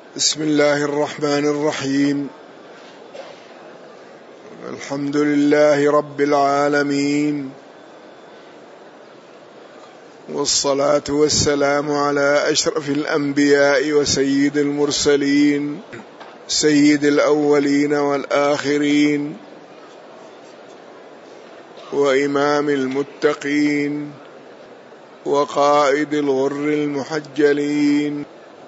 بسم الله الرحمن الرحيم. الحمد لله رب العالمين، والصلاة والسلام على أشرف الأنبياء وسيد المرسلين، سيد الأولين والآخرين، وإمام المتقين، وقائد الغر المحجلين،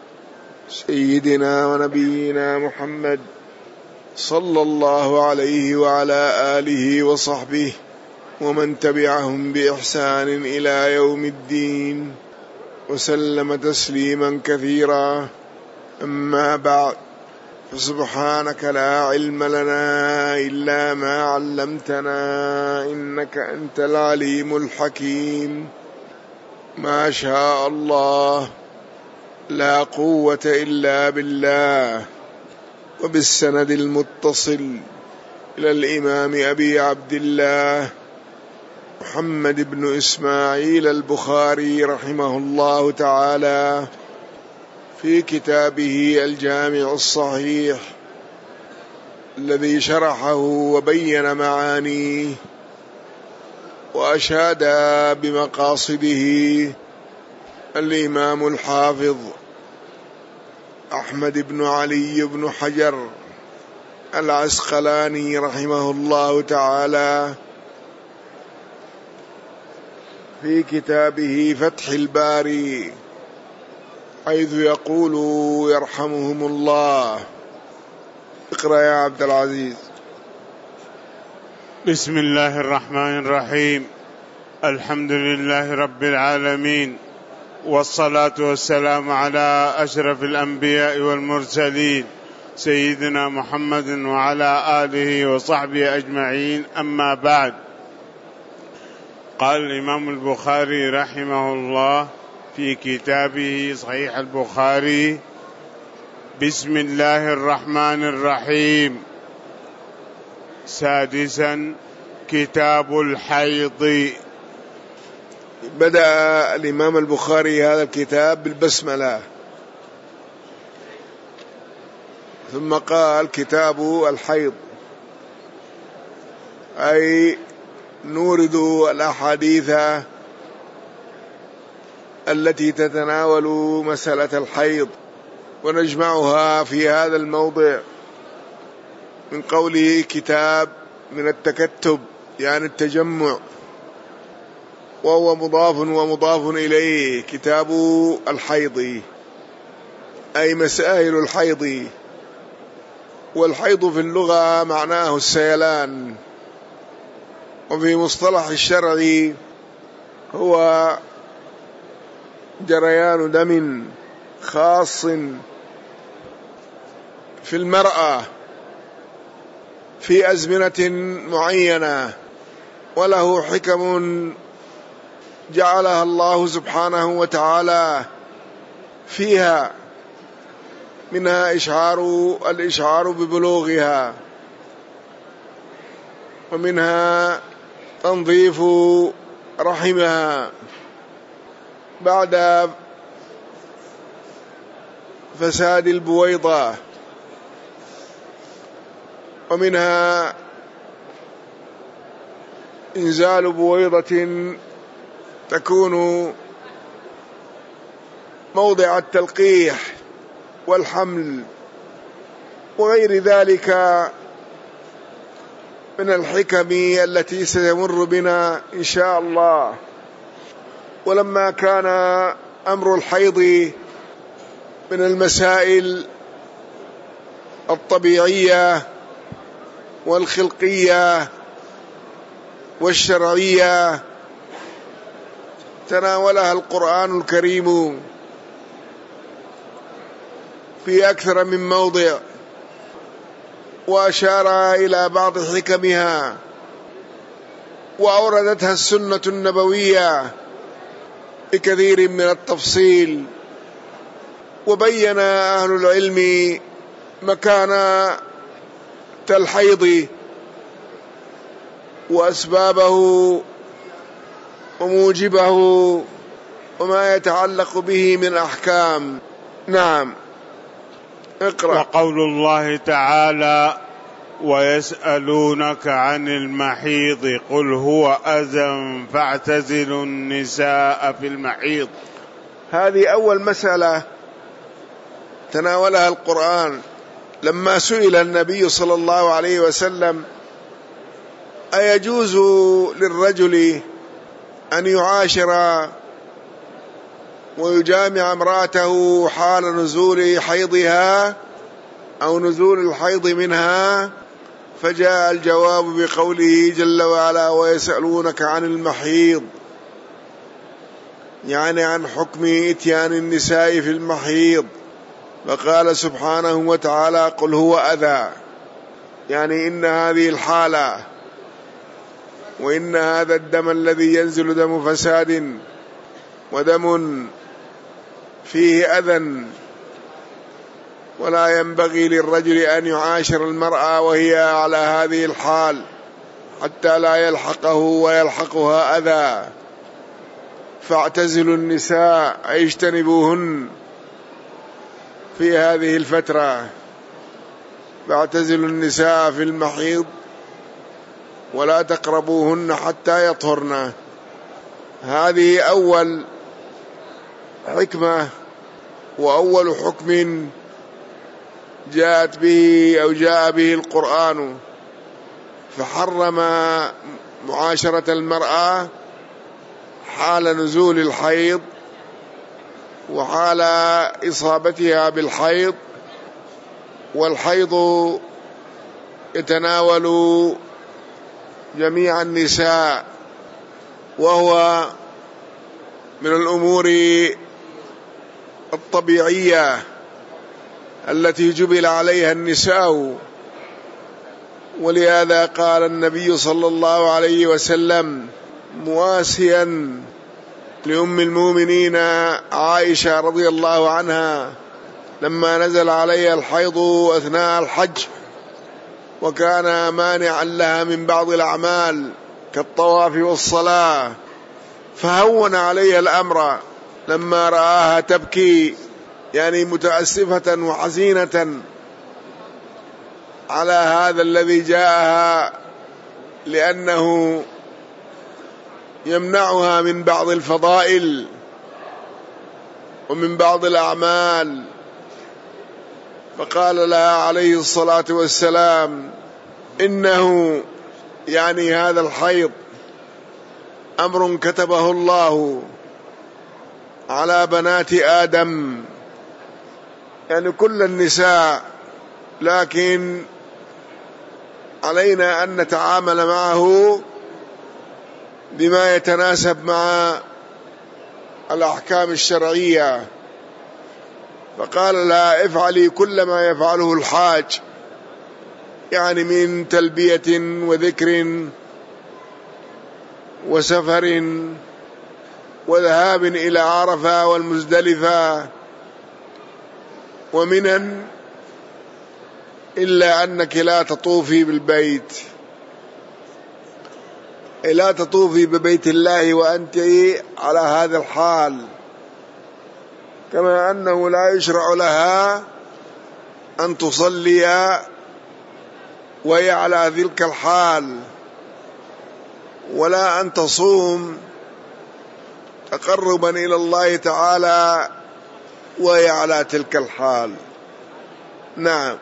سيدنا ونبينا محمد صلى الله عليه وعلى آله وصحبه ومن تبعهم بإحسان إلى يوم الدين، وسلم تسليما كثيرا. أما بعد، فسبحانك لا علم لنا إلا ما علمتنا إنك أنت العليم الحكيم. ما شاء الله، لا قوة إلا بالله. وبالسند المتصل إلى الإمام أبي عبد الله محمد بن إسماعيل البخاري رحمه الله تعالى في كتابه الجامع الصحيح الذي شرحه وبين معانيه وأشاد بمقاصده الإمام الحافظ أحمد بن علي بن حجر العسقلاني رحمه الله تعالى في كتابه فتح الباري، حيث يقول يرحمهم الله. اقرأ يا عبد العزيز. بسم الله الرحمن الرحيم. الحمد لله رب العالمين، والصلاة والسلام على أشرف الأنبياء والمرسلين سيدنا محمد وعلى آله وصحبه أجمعين. أما بعد، قال الإمام البخاري رحمه الله في كتابه صحيح البخاري: بسم الله الرحمن الرحيم. سادسا، كتاب الحيض. بدأ الإمام البخاري هذا الكتاب بالبسملة، ثم قال كتاب الحيض، أي نورد الأحاديث التي تتناول مسألة الحيض ونجمعها في هذا الموضع. من قوله كتاب من التكتب، يعني التجمع، وهو مضاف ومضاف إليه. كتاب الحيض أي مسائل الحيض، والحيض في اللغة معناه السيلان، وفي مصطلح الشرع هو جريان دم خاص في المرأة في أزمنة معينة، وله حكم جعلها الله سبحانه وتعالى فيها، منها الإشعار ببلوغها، ومنها تنظيف رحمها بعد فساد البويضة، ومنها إنزال بويضة تكون موضع التلقيح والحمل، وغير ذلك من الحكم التي ستمر بنا إن شاء الله. ولما كان أمر الحيض من المسائل الطبيعية والخلقية والشرعية، تناولها القرآن الكريم في أكثر من موضع، وأشار إلى بعض حكمها، وأوردتها السنة النبوية بكثير من التفصيل. وبين أهل العلم مكان الحيض وأسبابه وموجبه وما يتعلق به من أحكام. نعم. اقرأ. وقول الله تعالى: ويسألونك عن المحيض قل هو أذى فاعتزلوا النساء في المحيض. هذه أول مسألة تناولها القرآن لما سئل النبي صلى الله عليه وسلم: أيجوز للرجل أن يعاشر ويجامع امرأته حال نزول حيضها أو نزول الحيض منها؟ فجاء الجواب بقوله جل وعلا: ويسألونك عن المحيض، يعني عن حكم إتيان النساء في المحيض. فقال سبحانه وتعالى: قل هو أذى، يعني إن هذه الحالة وإن هذا الدم الذي ينزل دم فساد ودم فيه أذى، ولا ينبغي للرجل أن يعاشر المرأة وهي على هذه الحال حتى لا يلحقه ويلحقها أذى. فاعتزلوا النساء، أي اجتنبوهن في هذه الفترة. فاعتزلوا النساء في المحيض ولا تقربوهن حتى يطهرن. هذه أول حكمة وأول حكم جاءت به أو جاء به القرآن، فحرم معاشرة المرأة حال نزول الحيض وحال إصابتها بالحيض. والحيض يتناول جميع النساء، وهو من الأمور الطبيعية التي جبل عليها النساء. ولهذا قال النبي صلى الله عليه وسلم مواسيا لأم المؤمنين عائشة رضي الله عنها لما نزل عليها الحيض أثناء الحج، وكان مانعا لها من بعض الأعمال كالطواف والصلاة، فهون عليها الأمر لما رآها تبكي، يعني متأسفة وحزينة على هذا الذي جاءها، لأنه يمنعها من بعض الفضائل ومن بعض الأعمال. فقال لها عليه الصلاة والسلام: إنه يعني هذا الحيض أمر كتبه الله على بنات آدم، يعني كل النساء، لكن علينا أن نتعامل معه بما يتناسب مع الأحكام الشرعية. فقال لها: افعلي كل ما يفعله الحاج، يعني من تلبية وذكر وسفر وذهاب إلى عرفة والمزدلفة ومنن، إلا أنك لا تطوفي بالبيت، لا تطوفي ببيت الله وأنت على هذا الحال. كما أنه لا يشرع لها أن تصلي وهي على تلك الحال، ولا أن تصوم تقربا إلى الله تعالى وهي على تلك الحال. نعم.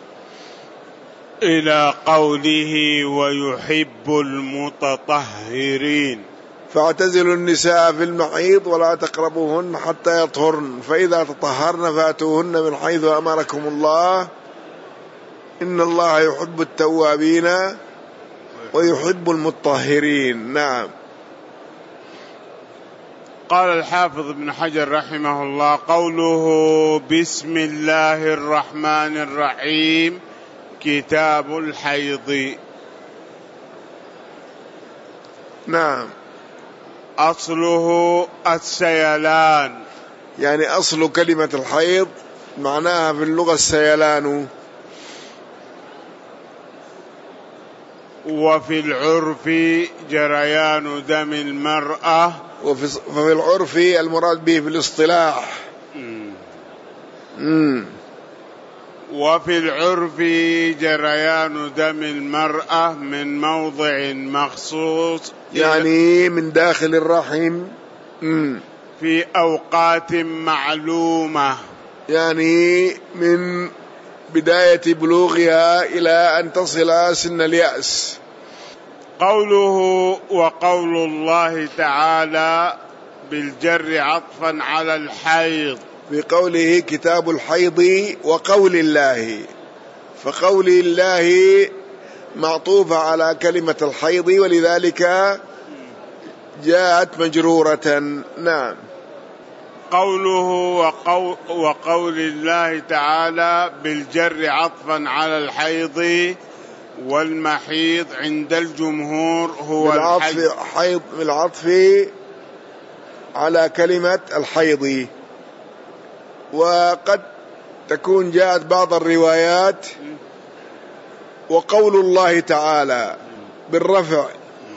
إلى قوله: ويحب المتطهرين. فاعتزلوا النساء في المحيض ولا تقربوهن حتى يطهرن، فإذا تطهرن فأتوهن من حيث أمركم الله، إن الله يحب التوابين ويحب المطهرين. نعم. قال الحافظ ابن حجر رحمه الله: قوله بسم الله الرحمن الرحيم كتاب الحيض. نعم. أصله السيلان، يعني أصل كلمة الحيض معناها في اللغة السيلان. وفي العرف جريان دم المرأة. وفي العرف المراد به في الاصطلاح. وفي العرف جريان دم المرأة من موضع مخصوص يعني من داخل الرحم في أوقات معلومة، يعني من بداية بلوغها إلى أن تصل سن اليأس. قوله وقول الله تعالى بالجر عطفا على الحيض، بقوله كتاب الحيض وقول الله، فقول الله معطوفة على كلمة الحيض ولذلك جاءت مجرورة. نعم. قوله وقول الله تعالى بالجر عطفا على الحيض والمحيض عند الجمهور هو العطف على كلمة الحيض. وقد تكون جاءت بعض الروايات وقول الله تعالى بالرفع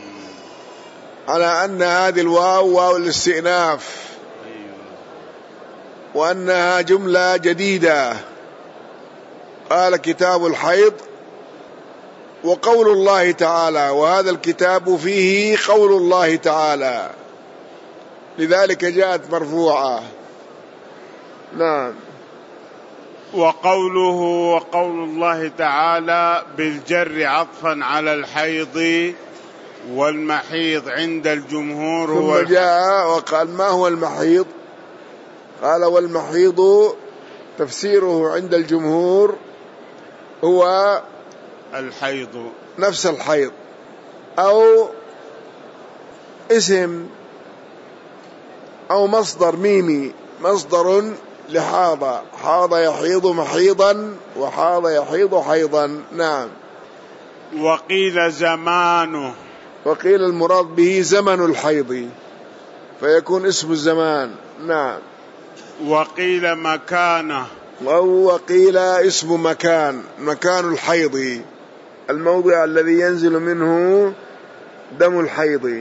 على أن هذه الواو واو الاستئناف وأنها جملة جديدة. قال كتاب الحيض وقول الله تعالى، وهذا الكتاب فيه قول الله تعالى، لذلك جاءت مرفوعة. نعم. وقوله وقول الله تعالى بالجر عطفا على الحيض والمحيض عند الجمهور هو ثم جاء وقال ما هو المحيض؟ قال والمحيض تفسيره عند الجمهور هو الحيض، نفس الحيض، أو اسم أو مصدر ميمي، مصدر لحاض، حاض يحيض محيضا وحاض يحيض حيضا. نعم. وقيل زمانه، وقيل المراد به زمن الحيض فيكون اسم الزمان. نعم. وقيل مكانه، وقيل اسم مكان، مكان الحيض، الموضع الذي ينزل منه دم الحيض.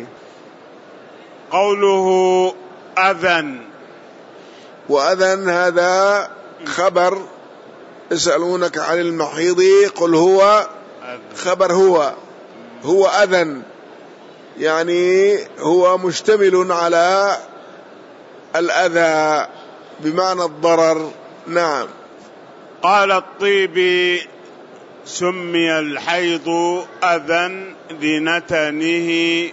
قوله أذن، وأذن هذا خبر، يسألونك عن المحيض قل هو خبر، هو أذن، يعني هو مشتمل على الأذى بمعنى الضرر. نعم. قال الطيبي سمي الحيض أذى لنتنه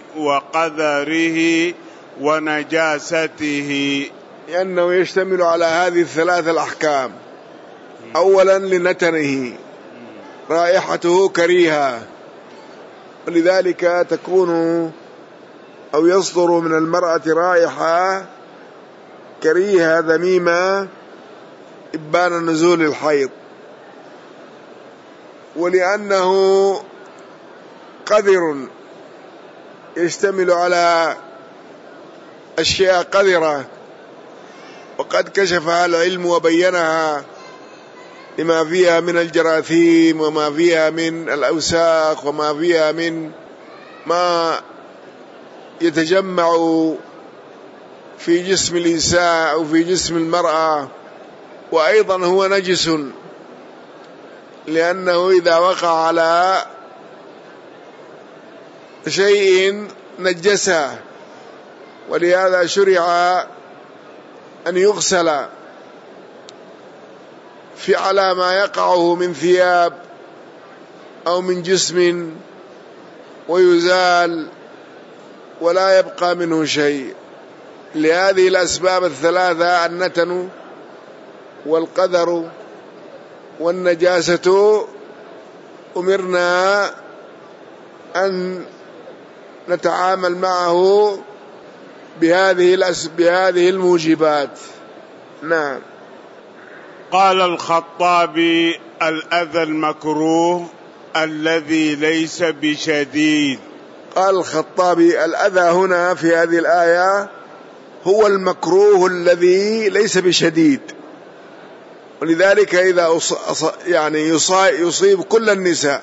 وقذره ونجاسته، لأنه يشتمل على هذه الثلاث الأحكام. أولا لنتنه، رائحته كريهة، ولذلك تكون أو يصدر من المرأة رائحة كريهة ذميمة إبان نزول الحيض. ولأنه قذر، يشتمل على أشياء قذرة وقد كشفها العلم وبينها لما فيها من الجراثيم وما فيها من الأوساخ وما فيها من ما يتجمع في جسم الإنسان أو في جسم المرأة. وأيضا هو نجس، لأنه إذا وقع على شيء نجسه، ولهذا شرع أن يغسل على ما يقعه من ثياب أو من جسم ويزال ولا يبقى منه شيء، لهذه الأسباب الثلاثة: النتن والقذر والنجاسة. أمرنا أن نتعامل معه بهذه الموجبات. نعم. قال الخطابي الأذى المكروه الذي ليس بشديد. قال الخطابي الأذى هنا في هذه الآية هو المكروه الذي ليس بشديد، ولذلك إذا يعني يصيب كل النساء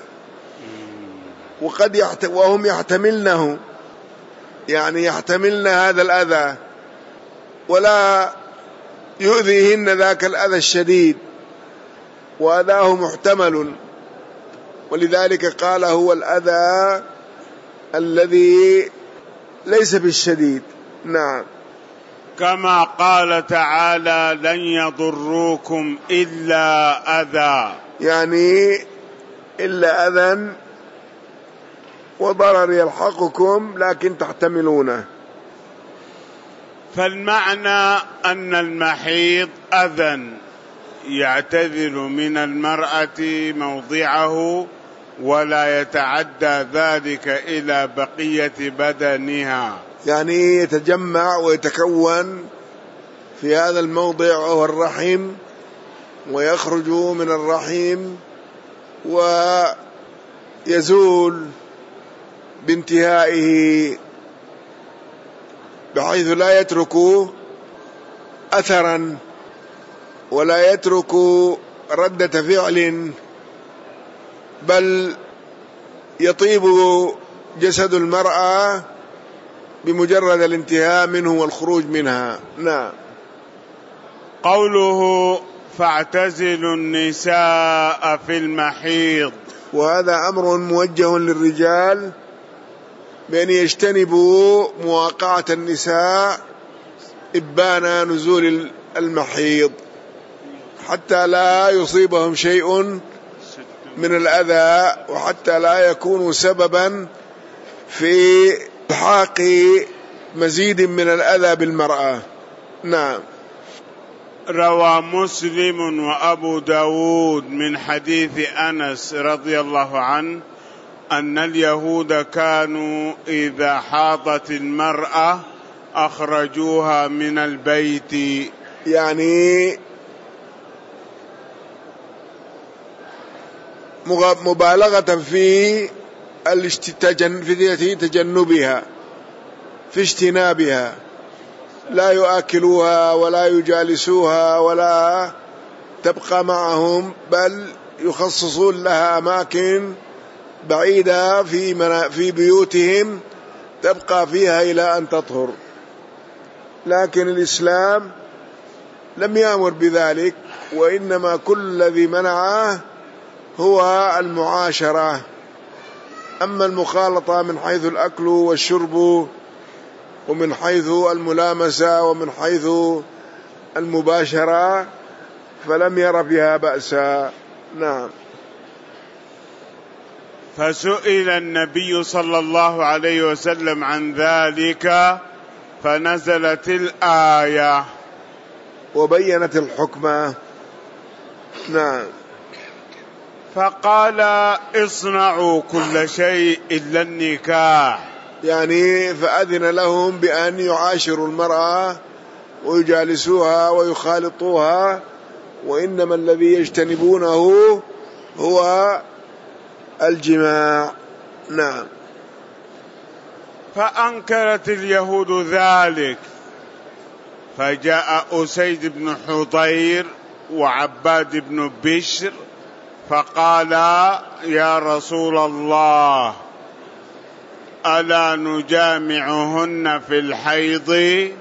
وهم يحتملنه، يعني يحتملن هذا الأذى ولا يؤذيهن ذاك الأذى الشديد، وأذاه محتمل، ولذلك قال هو الأذى الذي ليس بالشديد. نعم. كما قال تعالى لن يضروكم إلا أذى، يعني إلا أذى وضرر يلحقكم لكن تحتملونه. فالمعنى أن المحيض أذى يعتذر من المرأة موضعه ولا يتعدى ذلك إلى بقية بدنها، يعني يتجمع ويتكون في هذا الموضع وهو الرحم، ويخرج من الرحم ويزول بانتهائه بحيث لا يترك أثرا ولا يترك ردة فعل، بل يطيب جسد المرأة بمجرد الانتهاء منه والخروج منها. نعم. قوله فاعتزلوا النساء في المحيض، وهذا أمر موجه للرجال بأن يجتنبوا مواقعة النساء إبان نزول المحيض حتى لا يصيبهم شيء من الأذى، وحتى لا يكونوا سببا في الحاق مزيد من الأذى بالمرأة. نعم. روى مسلم وأبو داود من حديث أنس رضي الله عنه أن اليهود كانوا إذا حاضت المرأة أخرجوها من البيت، يعني مبالغة في تجنبها، في اجتنابها، لا يؤكلوها ولا يجالسوها ولا تبقى معهم، بل يخصصون لها أماكن بعيدة في بيوتهم تبقى فيها إلى أن تطهر. لكن الإسلام لم يأمر بذلك، وإنما كل الذي منعه هو المعاشرة. أما المخالطة من حيث الأكل والشرب ومن حيث الملامسة ومن حيث المباشرة فلم ير بها بأسا. نعم. فسئل النبي صلى الله عليه وسلم عن ذلك فنزلت الآية وبينت الحكمة. نعم. فقال اصنعوا كل شيء إلا النكاح، يعني فأذن لهم بأن يعاشروا المرأة ويجالسوها ويخالطوها، وإنما الذي يجتنبونه هو الجماع. نعم. فأنكرت اليهود ذلك، فجاء أسيد بن حضير وعباد بن بشر فقال يا رسول الله ألا نجامعهن في الحيض،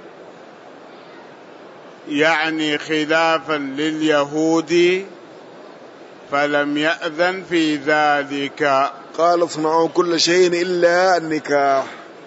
يعني خلافا لليهود، فلم يأذن في ذلك. قال اصنعوا كل شيء إلا النكاح.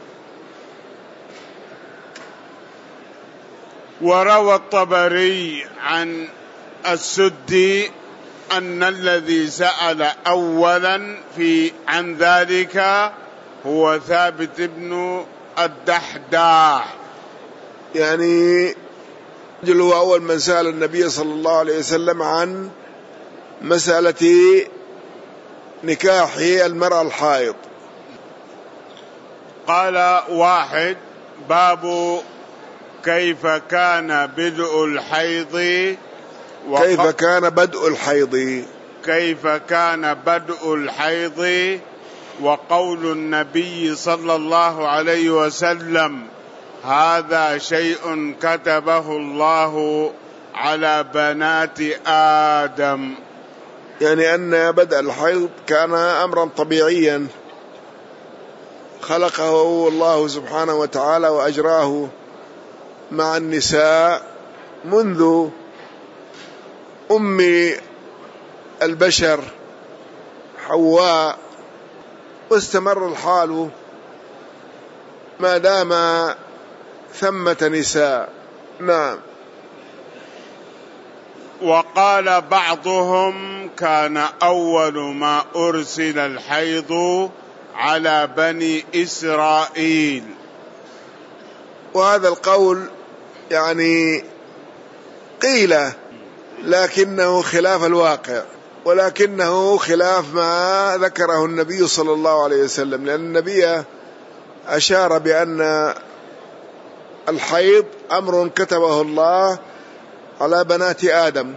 وروى الطبري عن السدي أن الذي سأل أولا عن ذلك هو ثابت بن الدحداح، يعني رجل هو أول من سأل النبي صلى الله عليه وسلم عن مسألة نكاح المرأة الحائض. قال واحد باب كيف كان بدء الحيض كيف كان بدء الحيض وقول النبي صلى الله عليه وسلم هذا شيء كتبه الله على بنات آدم، يعني أن بدء الحيض كان أمرا طبيعيا خلقه الله سبحانه وتعالى وأجراه مع النساء منذ البشر حواء، واستمر الحال ما دام ثمة نساء. نعم. وقال بعضهم كان أول ما أرسل الحيض على بني إسرائيل. وهذا القول يعني قيل، لكنه خلاف الواقع، ولكنه خلاف ما ذكره النبي صلى الله عليه وسلم، لأن النبي أشار بأن الحيض أمر كتبه الله على بنات آدم،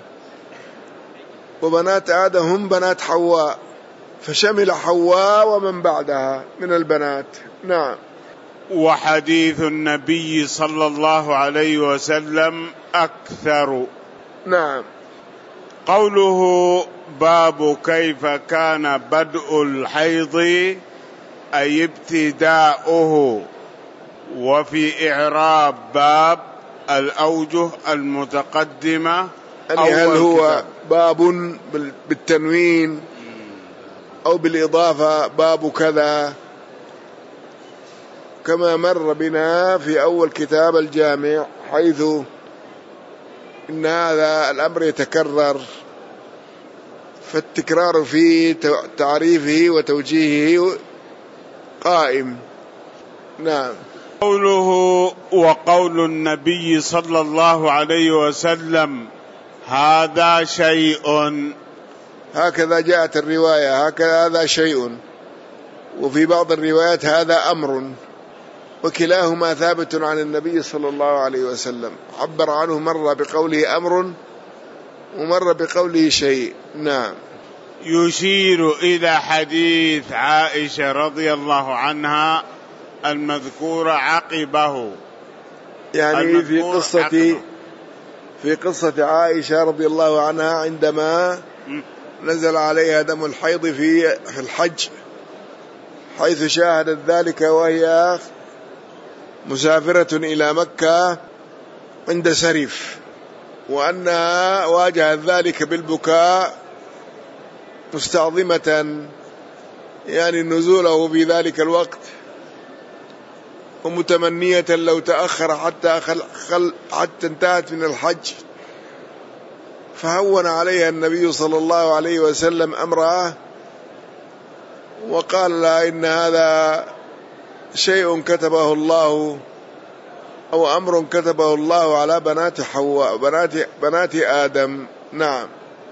وبنات آدم هم بنات حواء، فشمل حواء ومن بعدها من البنات. نعم. وحديث النبي صلى الله عليه وسلم أكثر. نعم. قوله باب كيف كان بدء الحيض أي ابتداؤه، وفي إعراب باب الأوجه المتقدمة. يعني هل هو باب بالتنوين أو بالإضافة باب كذا، كما مر بنا في أول كتاب الجامع، حيث إن هذا الأمر يتكرر، فالتكرار في تعريفه وتوجيهه قائم. نعم. قوله وقول النبي صلى الله عليه وسلم هذا شيء، هكذا جاءت الرواية، هذا شيء، وفي بعض الروايات هذا أمر، وكلاهما ثابت عن النبي صلى الله عليه وسلم، عبر عنه مرة بقوله أمر ومر بقوله شيء. نعم. يشير إلى حديث عائشة رضي الله عنها المذكور عقبه، يعني في قصة عائشة رضي الله عنها عندما نزل عليها دم الحيض في الحج، حيث شاهدت ذلك وهي مسافرة إلى مكة عند سرف، وأنها واجهت ذلك بالبكاء مستعظمة يعني نزوله في ذلك الوقت، ومتمنية لو تأخر حتى انتهت من الحج، فهون عليها النبي صلى الله عليه وسلم أمرها، وقال لها إن هذا شيء كتبه الله أو أمر كتبه الله على بنات حواء بنات آدم. نعم.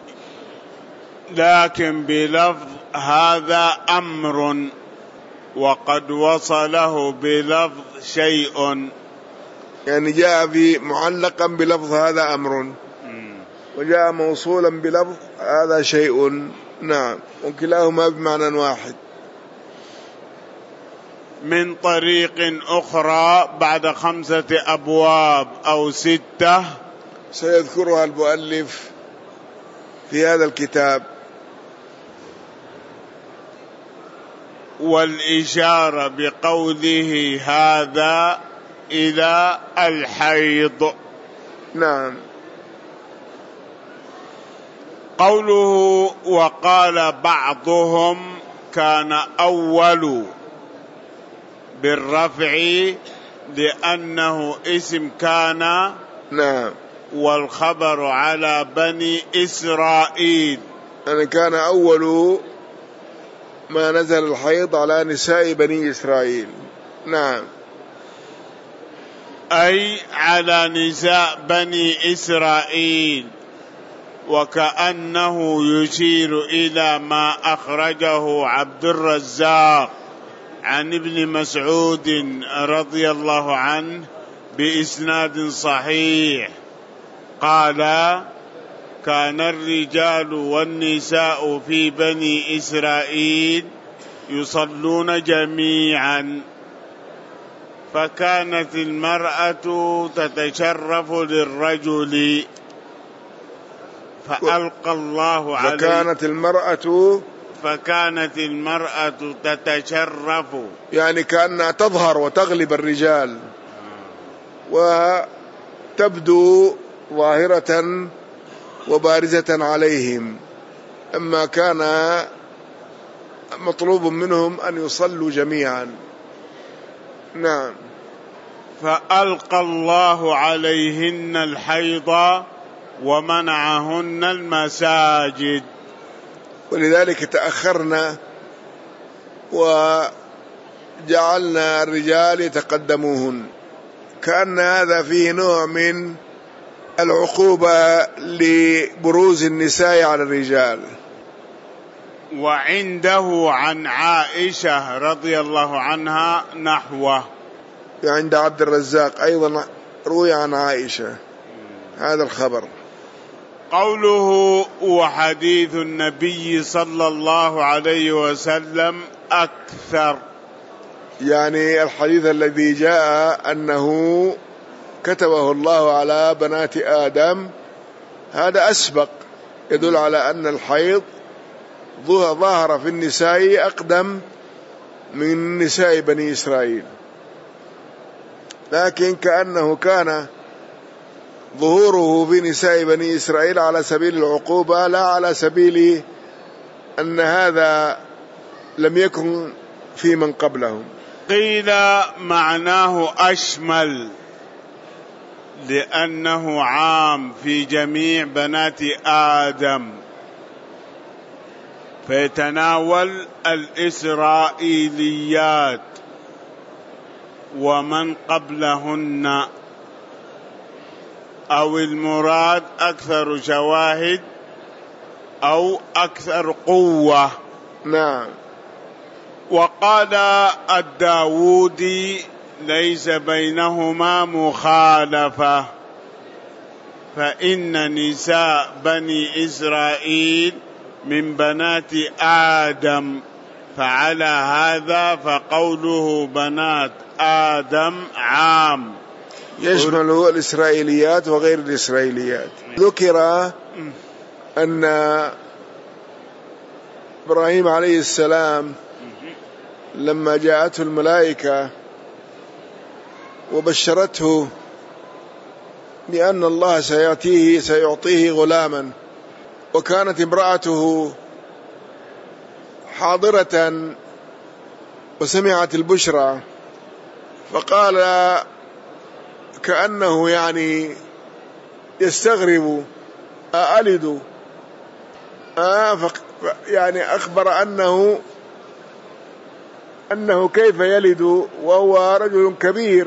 لكن بلفظ هذا أمر، وقد وصله بلفظ شيء، يعني جاء في معلقا بلفظ هذا أمر، وجاء موصولا بلفظ هذا شيء. نعم. وكلاهما بمعنى واحد. من طريق أخرى بعد 5 أبواب أو 6 سيذكرها المؤلف في هذا الكتاب. والإشارة بقوله هذا إلى الحيض. نعم. قوله وقال بعضهم كان أول بالرفع لأنه اسم كان. نعم. والخبر على بني إسرائيل، أن كان أول ما نزل الحيض على نساء بني إسرائيل. نعم. أي على نساء بني إسرائيل، وكأنه يشير إلى ما أخرجه عبد الرزاق عن ابن مسعود رضي الله عنه بإسناد صحيح، قال كان الرجال والنساء في بني إسرائيل يصلون جميعا، فكانت المرأة تتشرف للرجل فألقى الله عليه، فكانت المرأة تتشرف، يعني كأنها تظهر وتغلب الرجال وتبدو ظاهرة وبارزة عليهم، أما كان مطلوب منهم أن يصلوا جميعا. نعم. فألقى الله عليهن الحيض ومنعهن المساجد. ولذلك تأخرنا وجعلنا الرجال يتقدموهن، كأن هذا فيه نوع من العقوبة لبروز النساء على الرجال. وعنده عن عائشة رضي الله عنها نحوه، عند عبد الرزاق أيضا روي عن عائشة هذا الخبر. قوله وحديث النبي صلى الله عليه وسلم أكثر، يعني الحديث الذي جاء أنه كتبه الله على بنات آدم هذا أسبق، يدل على أن الحيض ظهر في النساء أقدم من نساء بني إسرائيل، لكن كأنه كان ظهوره في نساء بني إسرائيل على سبيل العقوبة لا على سبيل أن هذا لم يكن في من قبلهم. قيل معناه أشمل لأنه عام في جميع بنات آدم، فيتناول الإسرائيليات ومن قبلهن، أو المراد أكثر شواهد أو أكثر قوة. نعم. وقال الداودي ليس بينهما مخالفة، فإن نساء بني إسرائيل من بنات آدم، فعلى هذا فقوله بنات آدم عام يشمل الإسرائيليات وغير الإسرائيليات. ذكر أن إبراهيم عليه السلام لما جاءته الملائكة وبشرته بأن الله سيعطيه غلاما، وكانت امرأته حاضرة وسمعت البشرى، فقال كأنه يعني يستغرب أألد، يعني أخبر أنه كيف يلد وهو رجل كبير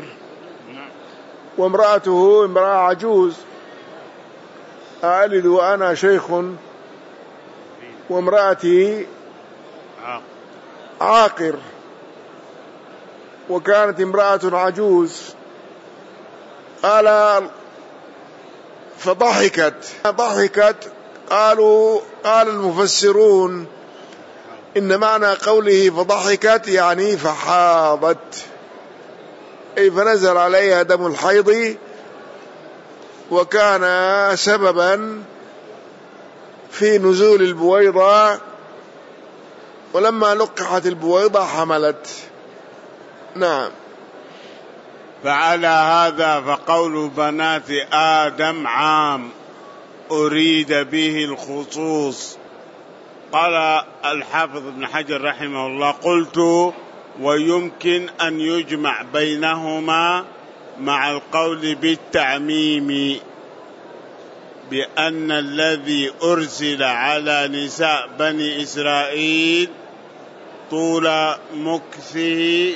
وامرأته امرأة عجوز، أألد وأنا شيخ وامرأتي عاقر، وكانت امرأة عجوز. قال فضحكت. قال المفسرون إن معنى قوله فضحكت يعني فحاضت، أي فنزل عليها دم الحيض وكان سببا في نزول البويضة، ولما لقحت البويضة حملت. نعم. فعلى هذا فقول بنات آدم عام أريد به الخصوص. قال الحافظ ابن حجر رحمه الله قلت ويمكن أن يجمع بينهما مع القول بالتعميم بأن الذي أرسل على نساء بني إسرائيل طول مكثه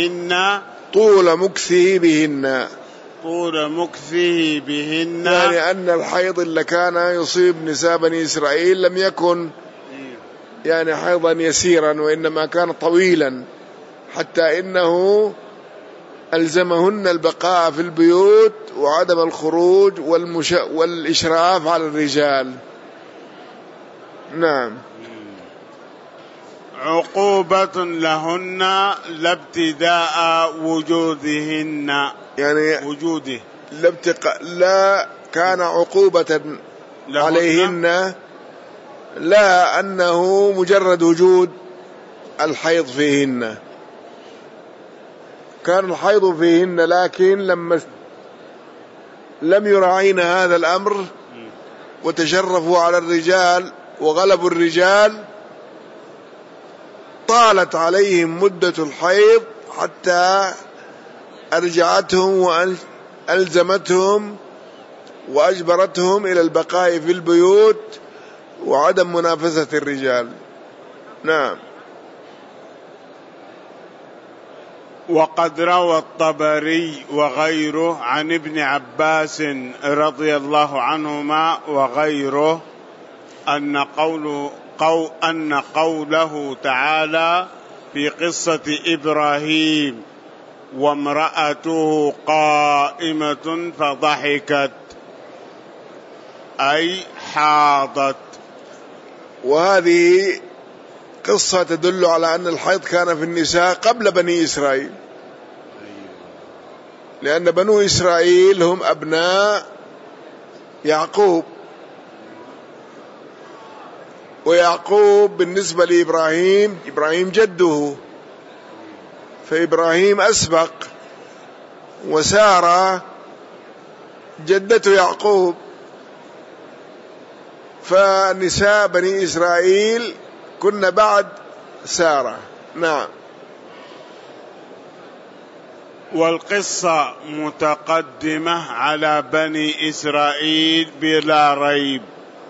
بهن، يعني أن الحيض اللي كان يصيب نساء بني إسرائيل لم يكن يعني حيضا يسيرا، وإنما كان طويلا، حتى إنه ألزمهن البقاء في البيوت وعدم الخروج والإشراف على الرجال. نعم. عقوبة لهن لا ابتداء وجودهن، يعني وجوده لا كان عقوبة عليهن، لا أنه مجرد وجود الحيض فيهن، كان الحيض فيهن، لكن لما لم يراعين هذا الأمر وتشرفوا على الرجال وغلبوا الرجال طالت عليهم مدة الحيض حتى أرجعتهم وألزمتهم وأجبرتهم إلى البقاء في البيوت وعدم منافسة الرجال. نعم. وقد روى الطبري وغيره عن ابن عباس رضي الله عنهما وغيره أن قوله تعالى في قصة إبراهيم وامرأته قائمة فضحكت أي حاضت. وهذه قصة تدل على أن الحيض كان في النساء قبل بني إسرائيل، لأن بنو إسرائيل هم أبناء يعقوب، ويعقوب بالنسبة لإبراهيم إبراهيم جده، فإبراهيم أسبق، وسارة جدة يعقوب، فنساء بني إسرائيل كنا بعد سارة. نعم. والقصة متقدمة على بني إسرائيل بلا ريب.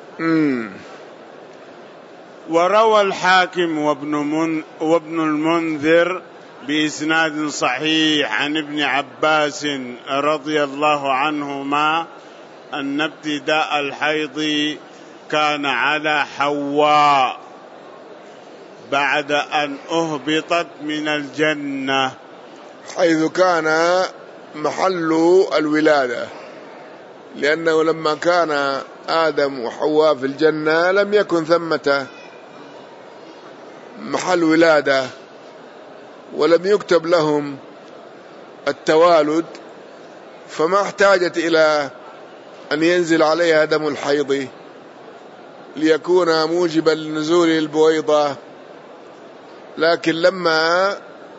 وروى الحاكم وابن المنذر بإسناد صحيح عن ابن عباس رضي الله عنهما أن ابتداء الحيض كان على حواء بعد أن أهبطت من الجنة، حيث كان محل الولادة، لأنه لما كان آدم وحواء في الجنة لم يكن ثمة محل ولادة، ولم يكتب لهم التوالد، فما احتاجت إلى أن ينزل عليها دم الحيض ليكون موجبا لنزول البويضة. لكن لما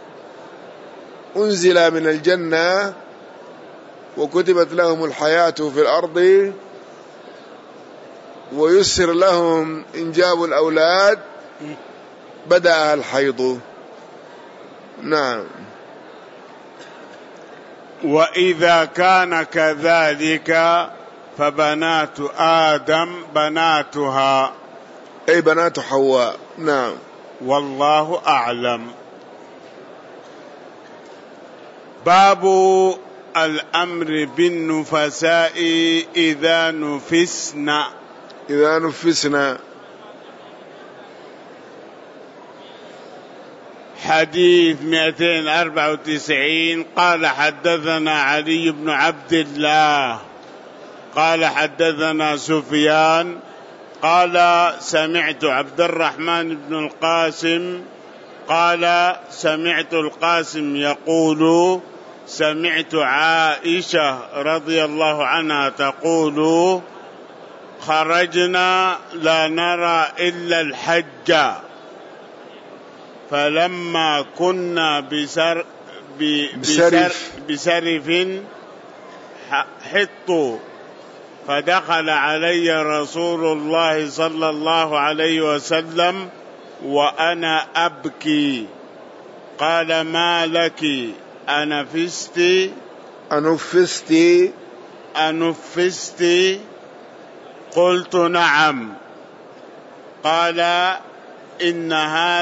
أنزل من الجنة وكتبت لهم الحياة في الأرض ويسر لهم إنجاب الأولاد بدأ الحيض. نعم. وإذا كان كذلك فبنات آدم بناتها، أي بنات حواء. نعم. والله أعلم. باب الأمر بالنفساء إذا نفسنا. حديث 294. قال حدثنا علي بن عبد الله قال حدثنا سفيان قال سمعت عبد الرحمن بن القاسم قال سمعت القاسم يقول سمعت عائشة رضي الله عنها تقول خرجنا لا نرى إلا الحج، فلما كنا بسرف حطوا، فدخل علي رسول الله صلى الله عليه وسلم وأنا أبكي، قال ما لك أنفست؟ قلت نعم. قال إن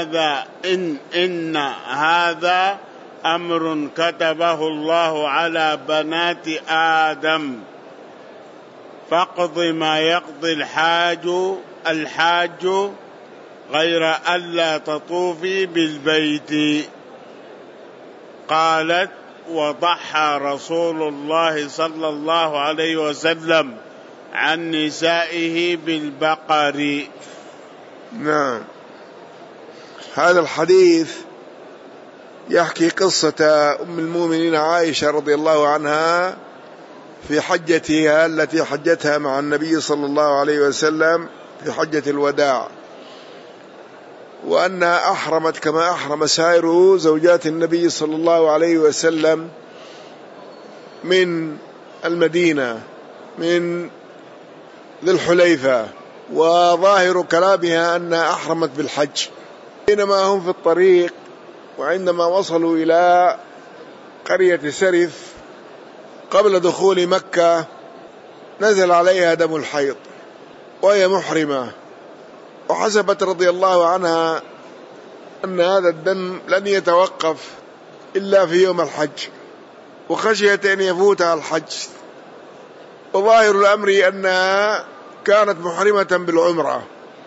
هذا أمر كتبه الله على بنات آدم، فاقض ما يقضي الحاج غير ألا تطوفي بالبيت. قالت وضحى رسول الله صلى الله عليه وسلم عن نسائه بالبقر. نعم. هذا الحديث يحكي قصة أم المؤمنين عائشة رضي الله عنها في حجتها التي حجتها مع النبي صلى الله عليه وسلم في حجة الوداع، وأنها أحرمت كما أحرم سائر زوجات النبي صلى الله عليه وسلم من المدينة، من ذي الحليفة، وظاهر كلامها أنها أحرمت بالحج. بينما هم في الطريق وعندما وصلوا إلى قرية سرف قبل دخول مكة نزل عليها دم الحيض وهي محرمة، وحسبت رضي الله عنها أن هذا الدم لن يتوقف إلا في يوم الحج، وخشيت أن يفوتها الحج. وظاهر الأمر أنها كانت محرمة بالعمرة،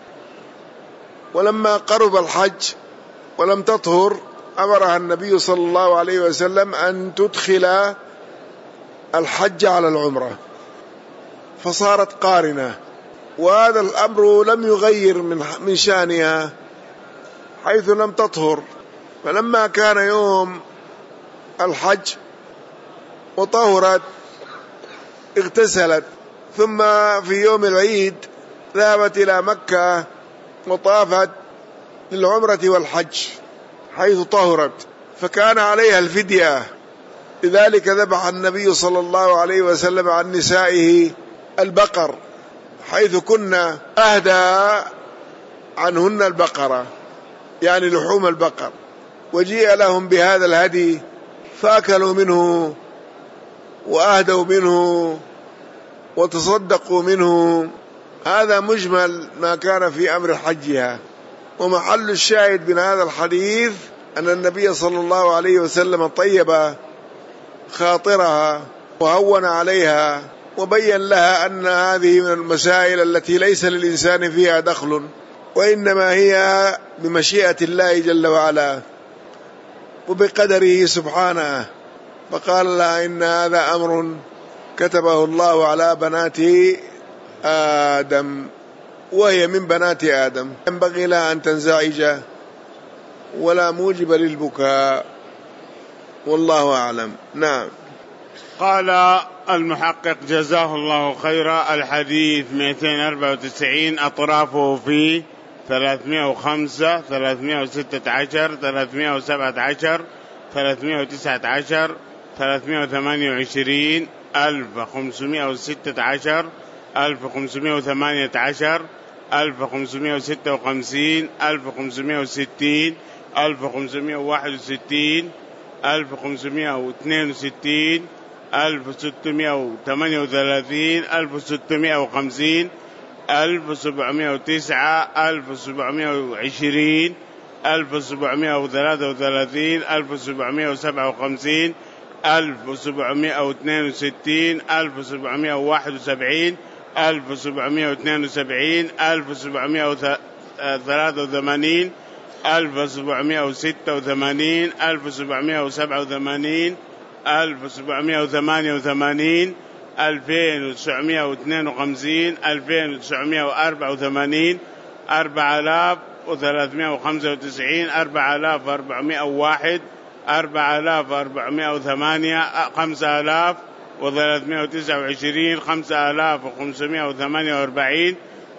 ولما قرب الحج ولم تطهر أمرها النبي صلى الله عليه وسلم أن تدخل الحج على العمرة، فصارت قارنة. وهذا الأمر لم يغير من شأنها حيث لم تطهر. فلما كان يوم الحج وطهرت اغتسلت، ثم في يوم العيد ذهبت إلى مكة وطافت للعمرة والحج حيث طهرت، فكان عليها الفدية. لذلك ذبح النبي صلى الله عليه وسلم عن نسائه البقر، حيث كنا أهدى عنهن البقرة، يعني لحوم البقر، وجيء لهم بهذا الهدي فأكلوا منه وأهدوا منه وتصدقوا منه. هذا مجمل ما كان في أمر حجها. ومحل الشاهد من هذا الحديث أن النبي صلى الله عليه وسلم طيب خاطرها وهون عليها وبين لها أن هذه من المسائل التي ليس للإنسان فيها دخل، وإنما هي بمشيئة الله جل وعلا وبقدره سبحانه. فقال لها إن هذا أمر كتبه الله على بنات آدم، وهي من بنات آدم، ينبغي لها أن تنزعج ولا موجب للبكاء، والله أعلم. نعم. قال المحقق جزاه الله خيرا: الحديث 294 أطرافه في 305 316 317 319 328 1516 1518 1556 1560 1561 1562 1638 1650 1709 1720 1733 1757 1762 1771 1772 1783 1786 1787 1788 2952 2984 4395 4401 4408 5329 5548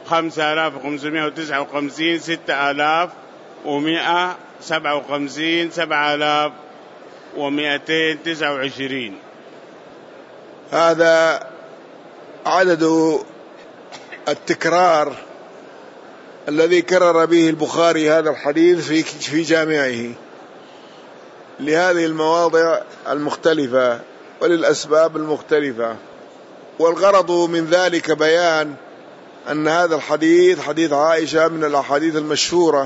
5559 6157 7229. هذا عدد التكرار الذي كرر به البخاري هذا الحديث في جامعه لهذه المواضع المختلفة وللأسباب المختلفة. والغرض من ذلك بيان أن هذا الحديث حديث عائشة من الأحاديث المشهورة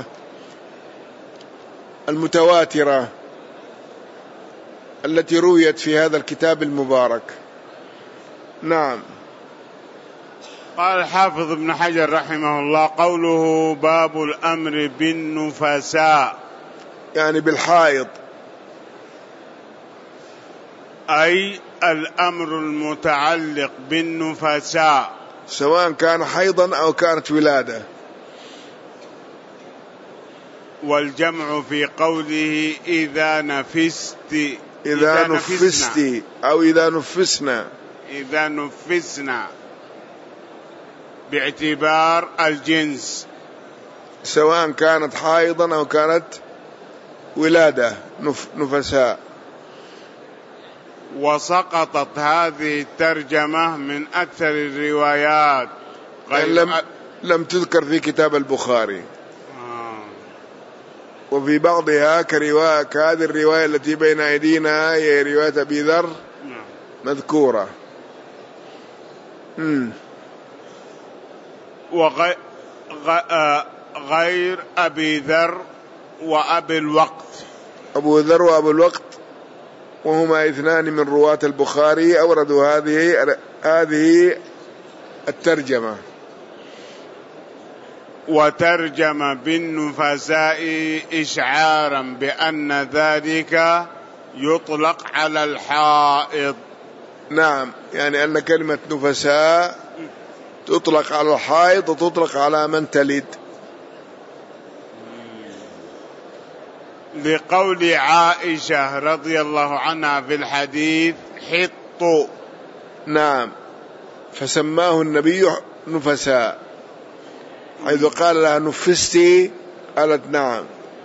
المتواترة التي رويت في هذا الكتاب المبارك. نعم. قال الحافظ ابن حجر رحمه الله: قوله باب الأمر بالنفساء، يعني بالحائض، أي الأمر المتعلق بالنفساء سواء كان حيضا أو كانت ولادة. والجمع في قوله إذا نفست أو إذا نفسنا، إذا نفسنا باعتبار الجنس، سواء كانت حائضا أو كانت ولادة نفساء. وسقطت هذه الترجمة من أكثر الروايات لم تذكر في كتاب البخاري، وفي بعضها كهذه الرواية التي بين أيدينا هي رواية أبي ذر مذكورة. غير أبي ذر وأبي الوقت. أبو ذر وأبو الوقت وهما اثنان من رواة البخاري أوردوا هذه الترجمة. وترجم بالنفساء إشعارا بأن ذلك يطلق على الحائض. نعم، يعني أن كلمة نفساء تطلق على الحائض وتطلق على من تلد، لقول عائشة رضي الله عنها في الحديث حط. نعم، فسماه النبي نفساء، حيث قال لها نفستي قالت نعم.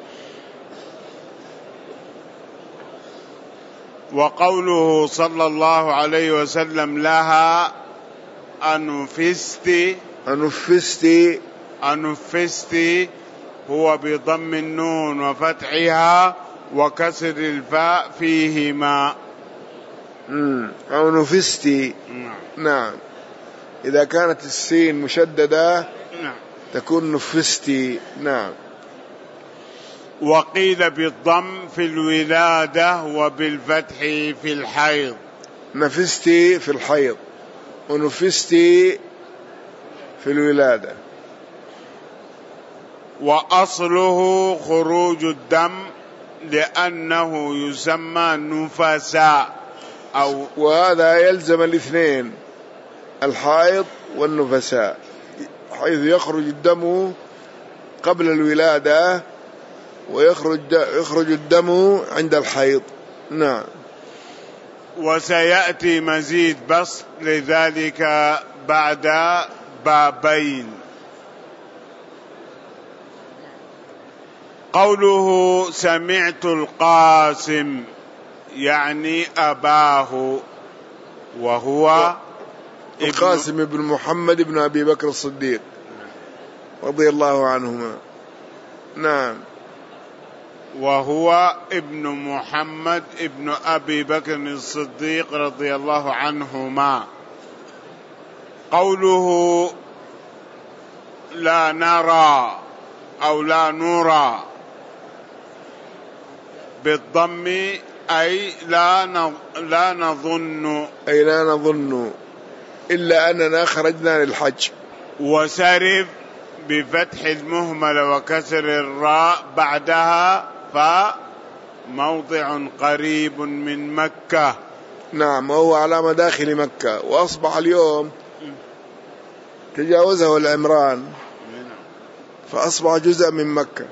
وقوله صلى الله عليه وسلم لها أنفستي هو بضم النون وفتحها وكسر الفاء فيهما. أو نفستي. نعم، إذا كانت السين مشددة تكون نفستي. نعم. وقيل بالضم في الولادة وبالفتح في الحيض. نفستي في الحيض ونفستي في الولادة. وأصله خروج الدم لأنه يسمى نفساء وهذا يلزم الاثنين، الحائض والنفساء، حيث يخرج الدم قبل الولادة ويخرج الدم عند الحيض. نعم. وسيأتي مزيد بسط لذلك بعد بابين. قوله سمعت القاسم يعني أباه، وهو القاسم بن محمد بن أبي بكر الصديق رضي الله عنهما. نعم. وهو ابن محمد ابن أبي بكر الصديق رضي الله عنهما. قوله لا نرى أو لا نرى بالضم أي لا نظن، أي لا نظن إلا أننا خرجنا للحج. وسرف بفتح المهمل وكسر الراء بعدها فموضع قريب من مكة. نعم، وهو على مداخل مكة، وأصبح اليوم تجاوزه العمران فأصبح جزء من مكة.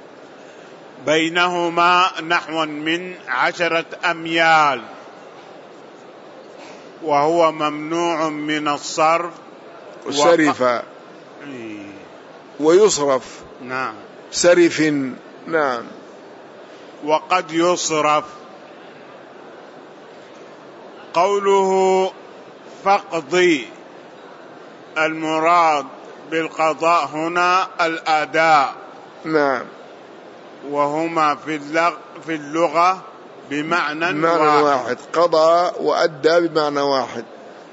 بينهما نحو من 10 أميال، وهو ممنوع من الصرف وسرف ويصرف. نعم. سرف. نعم. وقد يصرف. قوله فقضي المراد بالقضاء هنا الأداء. نعم. وهما في اللغة بمعنى واحد. قضى وأدى بمعنى واحد.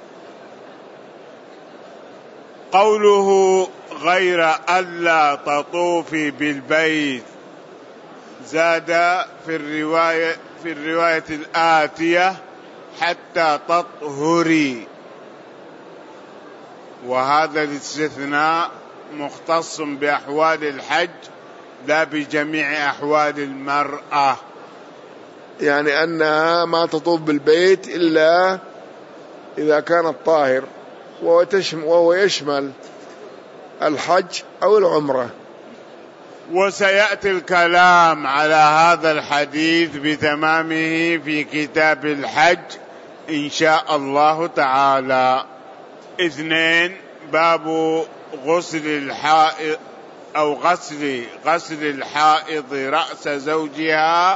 قوله غير ألا تطوفي بالبيت زاد في الرواية الآتية حتى تطهري، وهذا الاستثناء مختص بأحوال الحج لا بجميع أحوال المرأة، يعني أنها ما تطوف بالبيت إلا إذا كانت طاهر، وهو يشمل الحج أو العمرة. وسيأتي الكلام على هذا الحديث بتمامه في كتاب الحج إن شاء الله تعالى. 2. باب غسل الحائض أو غسل الحائض رأس زوجها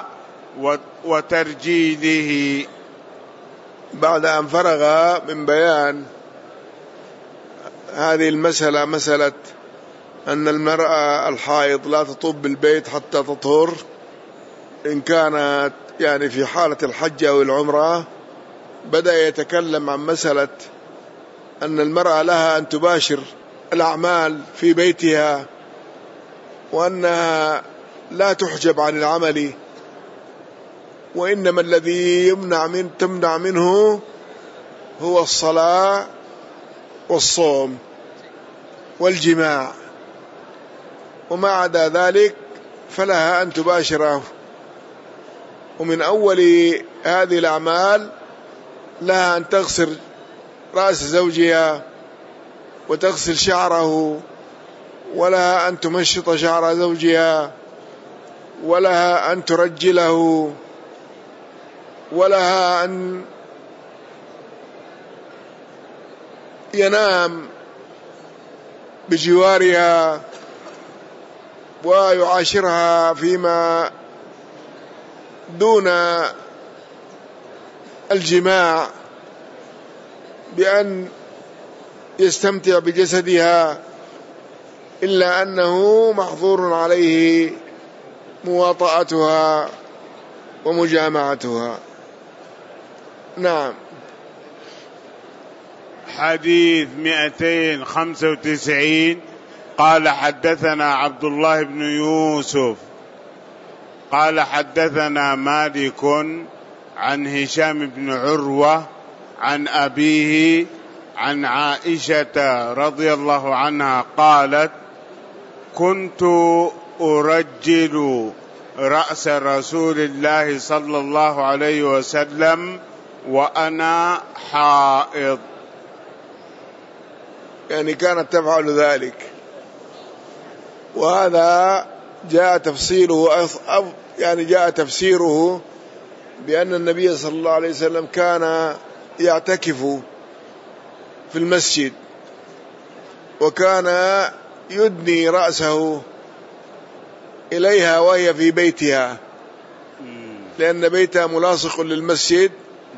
وترجيله. بعد أن فرغ من بيان هذه المسألة، مسألة أن المرأة الحائض لا تطوف بالبيت حتى تطهر إن كانت يعني في حالة الحج أو العمرة. بدأ يتكلم عن مسألة أن المرأة لها أن تباشر الأعمال في بيتها، وأنها لا تحجب عن العمل، وإنما الذي تمنع منه هو الصلاة والصوم والجماع، وما عدا ذلك فلها أن تباشره. ومن أول هذه الأعمال لها أن تغسل رأس زوجها وتغسل شعره، ولها أن تمشط شعر زوجها، ولها أن ترجله، ولها أن ينام بجوارها ويعاشرها فيما دون الجماع بأن يستمتع بجسدها، إلا أنه محظور عليه مواطأتها ومجامعتها. نعم. حديث 295. قال حدثنا عبد الله بن يوسف قال حدثنا مالك عن هشام بن عروة عن أبيه عن عائشة رضي الله عنها قالت: كنت أرجل رأس رسول الله صلى الله عليه وسلم وأنا حائض. يعني كانت تفعل ذلك، وهذا جاء تفسيره بأن النبي صلى الله عليه وسلم كان يعتكف في المسجد، وكان يدني رأسه إليها وهي في بيتها، لأن بيتها ملاصق للمسجد،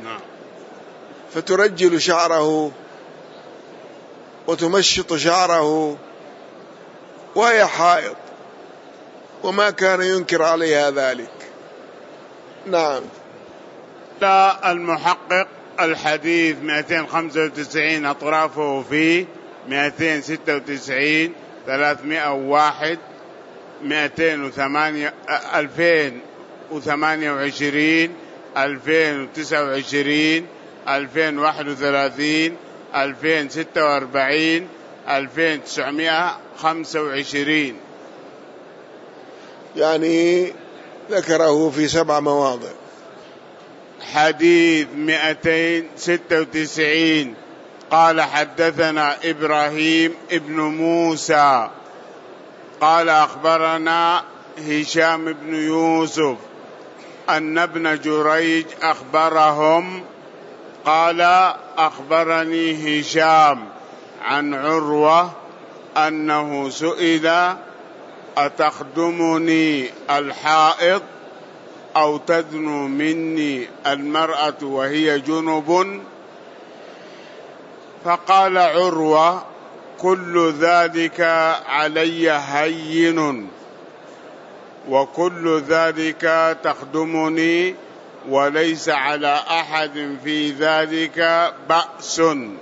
فترجل شعره وتمشط شعره وهي حائض، وما كان ينكر عليها ذلك. نعم. لا المحقق الحديث 295 أطرافه فيه 296 301 208 2028 2029 2031 2046 2925. يعني ذكره في 7 مواضع. حديث 296. قال حدثنا إبراهيم ابن موسى قال أخبرنا هشام بن يوسف أن ابن جريج أخبرهم قال: أخبرني هشام عن عروة أنه سئل: أتخدمني الحائض أو تدنو مني المرأة وهي جنب؟ فقال عروة: كل ذلك علي هين، وكل ذلك تخدمني، وليس على أحد في ذلك بأس.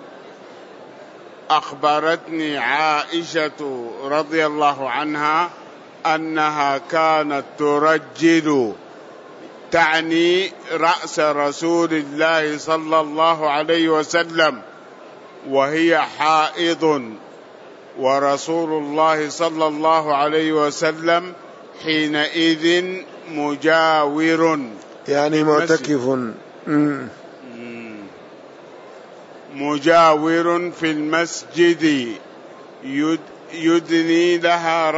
أخبرتني عائشة رضي الله عنها أنها كانت ترجل، تعني رأس رسول الله صلى الله عليه وسلم، وهي حائض، ورسول الله صلى الله عليه وسلم حينئذ مجاور، يعني معتكف، مجاور في المسجد، يدني لها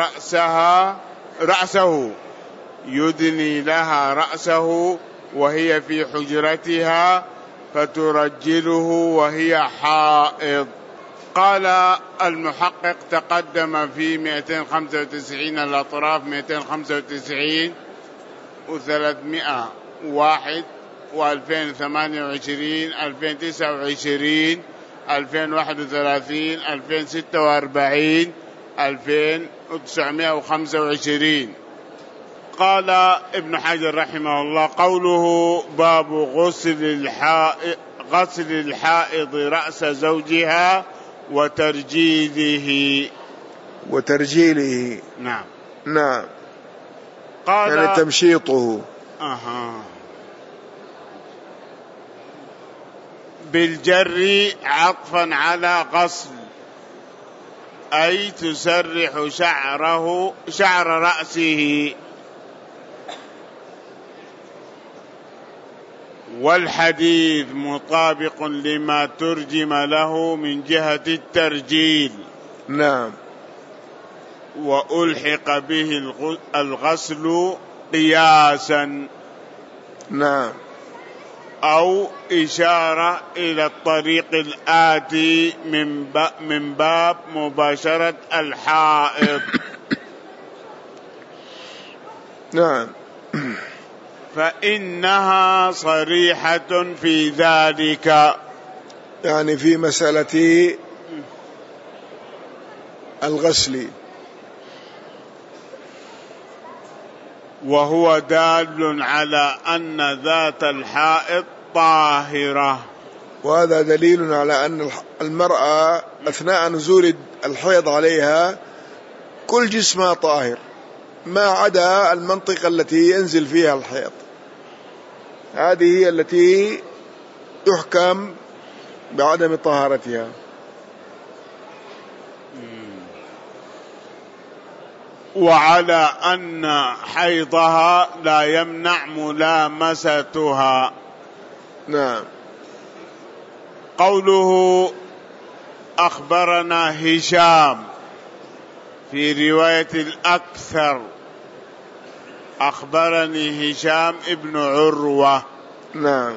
رأسه يدني لها رأسه وهي في حجرتها، فترجله وهي حائض. قال المحقق: تقدم في 295 الأطراف 295 و301 و2028 2029 2031 2046 1925. قال ابن حجر رحمه الله: قوله باب غسل الحائض رأس زوجها وترجيله. نعم قال يعني تمشيطه. بالجر عطفا على غسل، أي تسرح شعر رأسه. والحديث مطابق لما ترجم له من جهة الترجيل. نعم. وألحق به الغسل قياسا. نعم. أو إشارة إلى الطريق الآتي من باب مباشرة الحائض. نعم. فإنها صريحة في ذلك، يعني في مسألة الغسل، وهو دال على أن ذات الحائض طاهرة. وهذا دليل على أن المرأة أثناء نزول الحيض عليها كل جسمها طاهر ما عدا المنطقة التي ينزل فيها الحيض، هذه هي التي تحكم بعدم طهارتها. وعلى أن حيضها لا يمنع ملامستها. نعم. قوله أخبرنا هشام في رواية الأكثر، أخبرني هشام ابن عروة. نعم.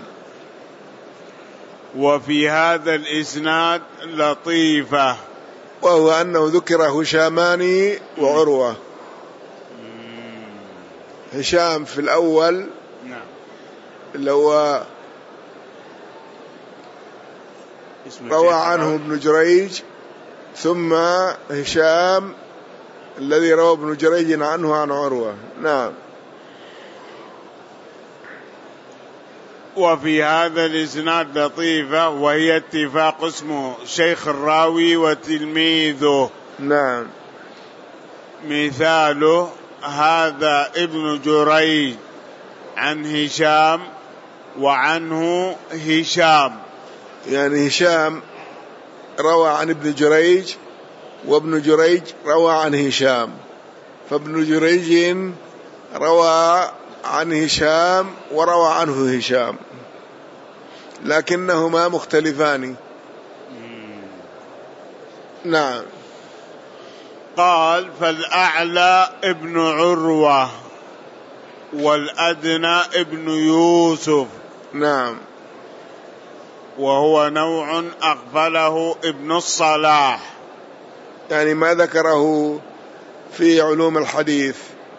وفي هذا الإسناد لطيفة، وهو أنه ذكر هشامان وعروة. هشام في الأول اللي هو روى عنه ابن جريج، ثم هشام الذي روى ابن جريج عنه عن عروة. نعم. وفي هذا الإسناد لطيفة، وهي اتفاق اسمه شيخ الراوي وتلميذه. نعم. مثاله هذا ابن جريج عن هشام وعنه هشام، يعني هشام روى عن ابن جريج وابن جريج روى عن هشام، فابن جريج روى عن هشام وروى عنه هشام، لكنهما مختلفان. نعم. قال: فالأعلى ابن عروة والأدنى ابن يوسف. نعم. وهو نوع أغفله ابن الصلاح، يعني ما ذكره في علوم الحديث.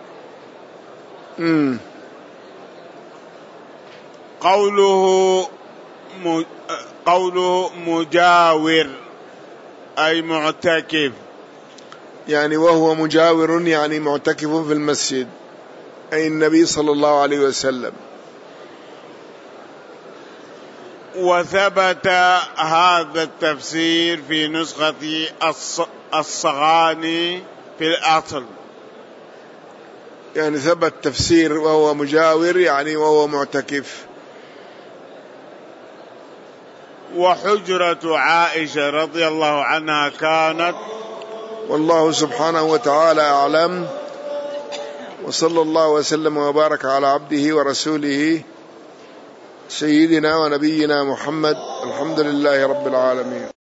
قوله مجاور أي معتكف، يعني وهو مجاور يعني معتكف في المسجد، أي النبي صلى الله عليه وسلم. وثبت هذا التفسير في نسخة الصغاني في الأصل، يعني ثبت تفسير وهو مجاور يعني وهو معتكف. وحجرة عائشة رضي الله عنها كانت. والله سبحانه وتعالى أعلم، وصلى الله وسلم وبارك على عبده ورسوله سيدنا ونبينا محمد. الحمد لله رب العالمين.